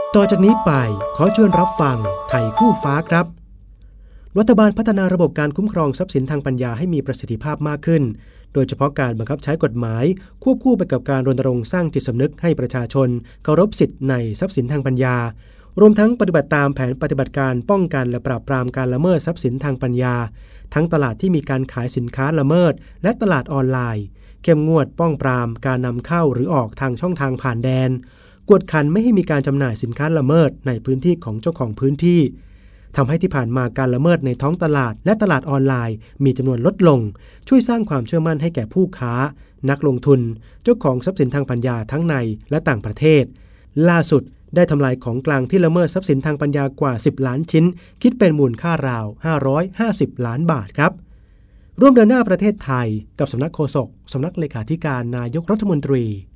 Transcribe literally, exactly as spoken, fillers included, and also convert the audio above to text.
ต่อจากนี้ไปขอเชิญรับฟังไทยคู่ฟ้าครับรัฐบาลพัฒนาระบบการคุ้มครองทรัพย์สินทางปัญญาให้มีประสิทธิภาพมากขึ้นโดยเฉพาะการบังคับใช้กฎหมายควบคู่ไปกับการรณรงค์สร้างจิตสำนึกให้ประชาชนเคารพสิทธิในทรัพย์สินทางปัญญารวมทั้งปฏิบัติตามแผนปฏิบัติการป้องกันและปราบปรามการละเมิดทรัพย์สินทางปัญญาทั้งตลาดที่มีการขายสินค้าละเมิดและตลาดออนไลน์เข้มงวดป้องปรามการนำเข้าหรือออกทางช่องทางผ่านแดนกวดขันไม่ให้มีการจำหน่ายสินค้าละเมิดในพื้นที่ของเจ้าของพื้นที่ทำให้ที่ผ่านมาการละเมิดในท้องตลาดและตลาดออนไลน์มีจำนวนลดลงช่วยสร้างความเชื่อมั่นให้แก่ผู้ค้านักลงทุนเจ้าของทรัพย์สินทางปัญญาทั้งในและต่างประเทศล่าสุดได้ทำลายของกลางที่ละเมิดทรัพย์สินทางปัญญากว่าสิบล้านชิ้นคิดเป็นมูลค่าราวห้าร้อยห้าสิบล้านบาทครับร่วมเดินหน้าประเทศไทยกับสำนักโฆษกสำนักเลขาธิการนายกรัฐมนตรี